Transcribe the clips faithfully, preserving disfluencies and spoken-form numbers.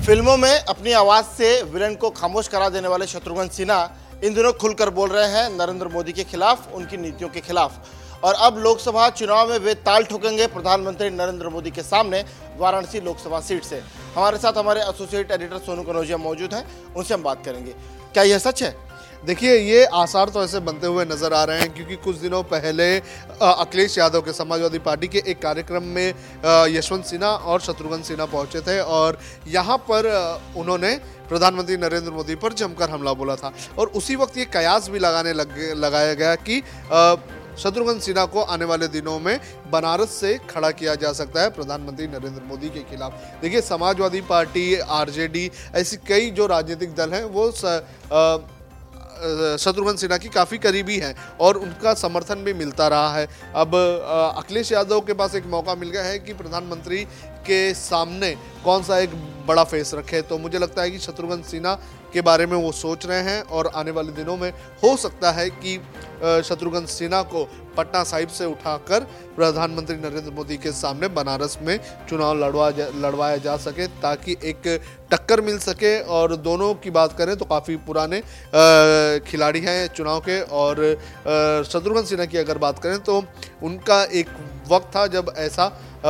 फिल्मों में अपनी आवाज से विलन को खामोश करा देने वाले शत्रुघ्न सिन्हा इन दिनों खुलकर बोल रहे हैं नरेंद्र मोदी के खिलाफ, उनकी नीतियों के खिलाफ। और अब लोकसभा चुनाव में वे ताल ठोकेंगे प्रधानमंत्री नरेंद्र मोदी के सामने वाराणसी लोकसभा सीट से। हमारे साथ हमारे एसोसिएट एडिटर सोनू कनौजिया मौजूद हैं, उनसे हम बात करेंगे। क्या यह सच है? देखिए, ये आसार तो ऐसे बनते हुए नजर आ रहे हैं क्योंकि कुछ दिनों पहले अखिलेश यादव के समाजवादी पार्टी के एक कार्यक्रम में यशवंत सिन्हा और शत्रुघ्न सिन्हा पहुंचे थे और यहाँ पर उन्होंने प्रधानमंत्री नरेंद्र मोदी पर जमकर हमला बोला था। और उसी वक्त ये कयास भी लगाने लग लगाया गया कि शत्रुघ्न सिन्हा को आने वाले दिनों में बनारस से खड़ा किया जा सकता है प्रधानमंत्री नरेंद्र मोदी के खिलाफ। देखिए, समाजवादी पार्टी, आरजेडी, ऐसी कई जो राजनीतिक दल हैं वो स, आ, शत्रुघ्न सिन्हा की काफ़ी करीबी हैं और उनका समर्थन भी मिलता रहा है। अब अखिलेश यादव के पास एक मौका मिल गया है कि प्रधानमंत्री के सामने कौन सा एक बड़ा फेस रखे, तो मुझे लगता है कि शत्रुघ्न सिन्हा के बारे में वो सोच रहे हैं और आने वाले दिनों में हो सकता है कि शत्रुघ्न सिन्हा को पटना साहिब से उठाकर प्रधानमंत्री नरेंद्र मोदी के सामने बनारस में चुनाव लड़वा लड़वाया जा सके ताकि एक टक्कर मिल सके। और दोनों की बात करें तो काफ़ी पुराने खिलाड़ी हैं चुनाव के। और शत्रुघ्न सिन्हा की अगर बात करें तो उनका एक वक्त था जब ऐसा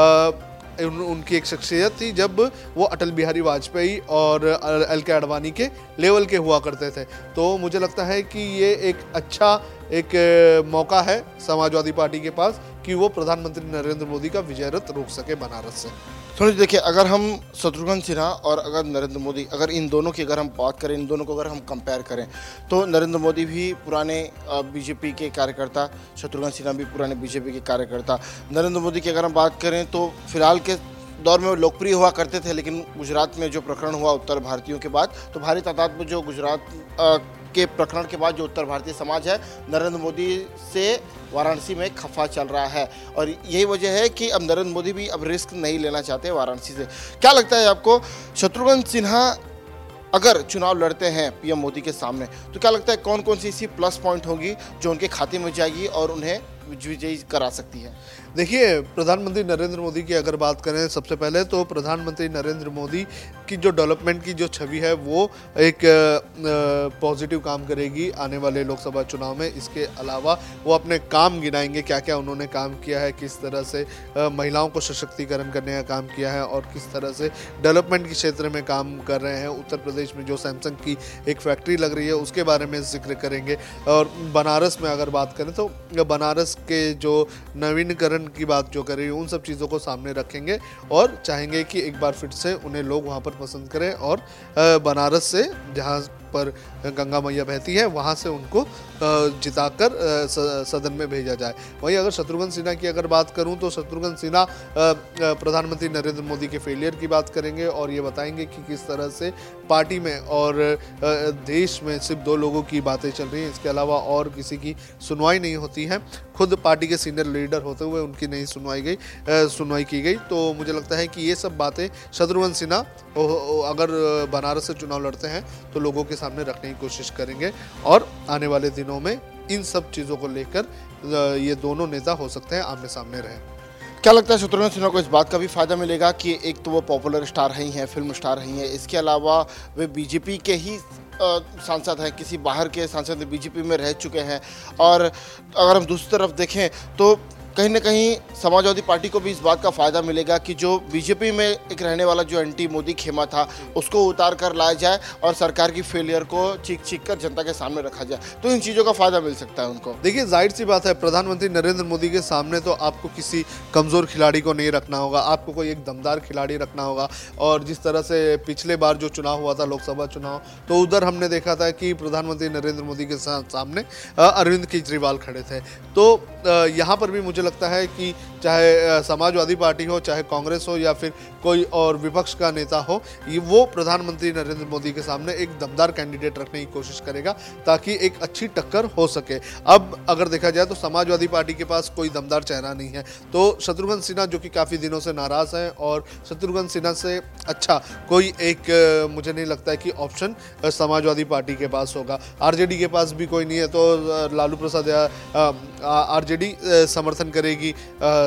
उन, उनकी एक शख्सियत थी जब वो अटल बिहारी वाजपेयी और एल के आडवाणी के लेवल के हुआ करते थे। तो मुझे लगता है कि ये एक अच्छा एक मौका है समाजवादी पार्टी के पास कि वो प्रधानमंत्री नरेंद्र मोदी का विजय रथ रोक सके बनारस से। थोड़ी देखिए, अगर हम शत्रुघ्न सिन्हा और अगर नरेंद्र मोदी, अगर इन दोनों की अगर हम बात करें, इन दोनों को अगर हम कंपेयर करें तो नरेंद्र मोदी भी पुराने बीजेपी के कार्यकर्ता, शत्रुघ्न सिन्हा भी पुराने बीजेपी के कार्यकर्ता। नरेंद्र मोदी की अगर हम बात करें तो फिलहाल के दौर में वो लोकप्रिय हुआ करते थे, लेकिन गुजरात में जो प्रकरण हुआ उत्तर भारतीयों के बाद, तो भारी तादाद में जो गुजरात के प्रकरण के बाद जो उत्तर भारतीय समाज है नरेंद्र मोदी से वाराणसी में खफा चल रहा है। और यही वजह है कि अब नरेंद्र मोदी भी अब रिस्क नहीं लेना चाहते वाराणसी से। क्या लगता है आपको, शत्रुघ्न सिन्हा अगर चुनाव लड़ते हैं पीएम मोदी के सामने तो क्या लगता है कौन कौन सी ऐसी प्लस पॉइंट होगी जो उनके खाते में जाएगी और उन्हें विजयी करा सकती है? देखिए, प्रधानमंत्री नरेंद्र मोदी की अगर बात करें, सबसे पहले तो प्रधानमंत्री नरेंद्र मोदी की जो डेवलपमेंट की जो छवि है वो एक पॉजिटिव काम करेगी आने वाले लोकसभा चुनाव में। इसके अलावा वो अपने काम गिनाएंगे, क्या क्या उन्होंने काम किया है, किस तरह से आ, महिलाओं को सशक्तिकरण करने का काम किया है और किस तरह से डेवलपमेंट के क्षेत्र में काम कर रहे हैं। उत्तर प्रदेश में जो सैमसंग की एक फैक्ट्री लग रही है उसके बारे में जिक्र करेंगे। और बनारस में अगर बात करें तो बनारस के जो नवीनीकरण की बात जो करें, उन सब चीज़ों को सामने रखेंगे और चाहेंगे कि एक बार फिर से उन्हें लोग वहाँ पर पसंद करें और बनारस से जहाँ पर गंगा मैया बहती है वहाँ से उनको जिताकर सदन में भेजा जाए। वहीं अगर शत्रुघ्न सिन्हा की अगर बात करूं तो शत्रुघ्न सिन्हा प्रधानमंत्री नरेंद्र मोदी के फेलियर की बात करेंगे और ये बताएंगे कि किस तरह से पार्टी में और देश में सिर्फ दो लोगों की बातें चल रही हैं, इसके अलावा और किसी की सुनवाई नहीं होती है। खुद पार्टी के सीनियर लीडर होते हुए उनकी नहीं सुनवाई गई सुनवाई की गई। तो मुझे लगता है कि ये सब बातें शत्रुघ्न सिन्हा अगर बनारस से चुनाव लड़ते हैं तो लोगों के सामने रखने की कोशिश करेंगे और आने वाले दिनों में इन सब चीज़ों को लेकर ये दोनों नेता हो सकते हैं आमने सामने रहें। क्या लगता है शत्रुघ्न सिन्हा को इस बात का भी फायदा मिलेगा कि एक तो वो पॉपुलर स्टार ही हैं, फिल्म स्टार ही हैं, इसके अलावा वे बीजेपी के ही सांसद हैं, किसी बाहर के सांसद बीजेपी में रह चुके हैं। और अगर हम दूसरी तरफ देखें तो कहीं ना कहीं समाजवादी पार्टी को भी इस बात का फ़ायदा मिलेगा कि जो बीजेपी में एक रहने वाला जो एंटी मोदी खेमा था उसको उतार कर लाया जाए और सरकार की फेलियर को चीख चीख कर जनता के सामने रखा जाए। तो इन चीज़ों का फ़ायदा मिल सकता है उनको। देखिए, जाहिर सी बात है, प्रधानमंत्री नरेंद्र मोदी के सामने तो आपको किसी कमज़ोर खिलाड़ी को नहीं रखना होगा, आपको कोई एक दमदार खिलाड़ी रखना होगा। और जिस तरह से पिछले बार जो चुनाव हुआ था लोकसभा चुनाव, तो उधर हमने देखा था कि प्रधानमंत्री नरेंद्र मोदी के सामने अरविंद केजरीवाल खड़े थे। तो यहाँ पर भी मुझे लगता है कि चाहे समाजवादी पार्टी हो, चाहे कांग्रेस हो या फिर कोई और विपक्ष का नेता हो, ये वो प्रधानमंत्री नरेंद्र मोदी के सामने एक दमदार कैंडिडेट रखने की कोशिश करेगा ताकि एक अच्छी टक्कर हो सके। अब अगर देखा जाए तो समाजवादी पार्टी के पास कोई दमदार चेहरा नहीं है, तो शत्रुघ्न सिन्हा जो कि काफ़ी दिनों से नाराज़ हैं और शत्रुघ्न सिन्हा से अच्छा कोई एक मुझे नहीं लगता है कि ऑप्शन समाजवादी पार्टी के पास होगा। आरजेडी के पास भी कोई नहीं है, तो लालू प्रसाद या आरजेडी समर्थन करेगी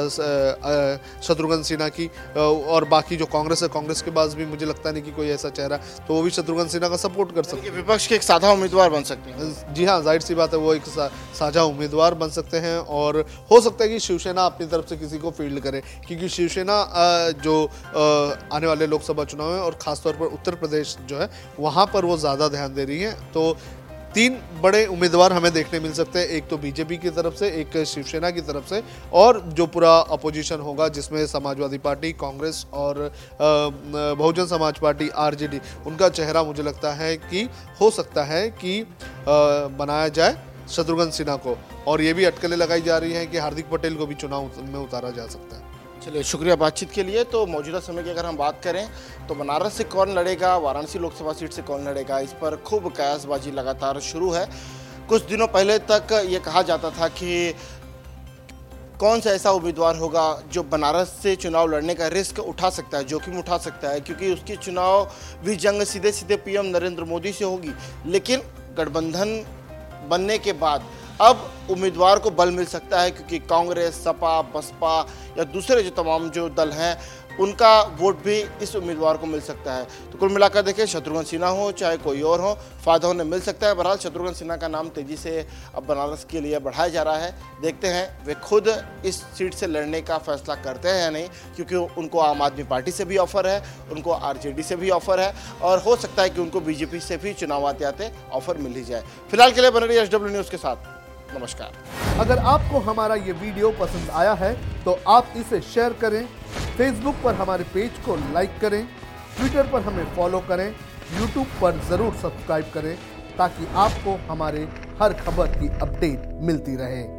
शत्रुघ्न सिन्हा की, और बाकी जो कांग्रेस है, कांग्रेस के पास भी मुझे लगता नहीं कि कोई ऐसा चेहरा, तो वो भी शत्रुघ्न सिन्हा का सपोर्ट कर सकते हैं। विपक्ष के एक साधा उम्मीदवार बन सकते हैं। जी हाँ, जाहिर सी बात है, वो एक सा, साझा उम्मीदवार बन सकते हैं, और हो सकता है कि शिवसेना अपनी तरफ से किसी को फील्ड करे, क्योंकि शिवसेना जो आने वाले लोकसभा चुनाव है और खासतौर पर उत्तर प्रदेश जो है वहाँ पर वो ज़्यादा ध्यान दे रही है। तो तीन बड़े उम्मीदवार हमें देखने मिल सकते हैं, एक तो बीजेपी की तरफ से, एक शिवसेना की तरफ से, और जो पूरा अपोजिशन होगा जिसमें समाजवादी पार्टी, कांग्रेस और बहुजन समाज पार्टी आरजेडी, उनका चेहरा मुझे लगता है कि हो सकता है कि बनाया जाए शत्रुघ्न सिन्हा को, और ये भी अटकलें लगाई जा रही हैं कि हार्दिक पटेल को भी चुनाव में उतारा जा सकता है। चलिए, शुक्रिया बातचीत के लिए। तो मौजूदा समय की अगर हम बात करें तो बनारस से कौन लड़ेगा, वाराणसी लोकसभा सीट से कौन लड़ेगा, इस पर खूब कयासबाजी लगातार शुरू है। कुछ दिनों पहले तक ये कहा जाता था कि कौन सा ऐसा उम्मीदवार होगा जो बनारस से चुनाव लड़ने का रिस्क उठा सकता है, जोखिम उठा सकता है, क्योंकि उसकी चुनाव भी जंग सीधे सीधे पीएम नरेंद्र मोदी से होगी। लेकिन गठबंधन बनने के बाद अब उम्मीदवार को बल मिल सकता है, क्योंकि कांग्रेस, सपा, बसपा या दूसरे जो तमाम जो दल हैं उनका वोट भी इस उम्मीदवार को मिल सकता है। तो कुल मिलाकर देखें, शत्रुघ्न सिन्हा हो चाहे कोई और हो, फायदा उन्हें मिल सकता है। बहरहाल शत्रुघ्न सिन्हा का नाम तेजी से अब बनारस के लिए बढ़ाया जा रहा है। देखते हैं वे खुद इस सीट से लड़ने का फैसला करते हैं या नहीं, क्योंकि उनको आम आदमी पार्टी से भी ऑफर है, उनको आरजेडी से भी ऑफर है, और हो सकता है कि उनको बीजेपी से भी चुनाव आते आते ऑफर मिल ही जाए। फिलहाल के लिए बने रहिए एचडब्ल्यू न्यूज़ के साथ। नमस्कार। अगर आपको हमारा ये वीडियो पसंद आया है तो आप इसे शेयर करें, फेसबुक पर हमारे पेज को लाइक करें, ट्विटर पर हमें फॉलो करें, यूट्यूब पर ज़रूर सब्सक्राइब करें, ताकि आपको हमारे हर खबर की अपडेट मिलती रहे।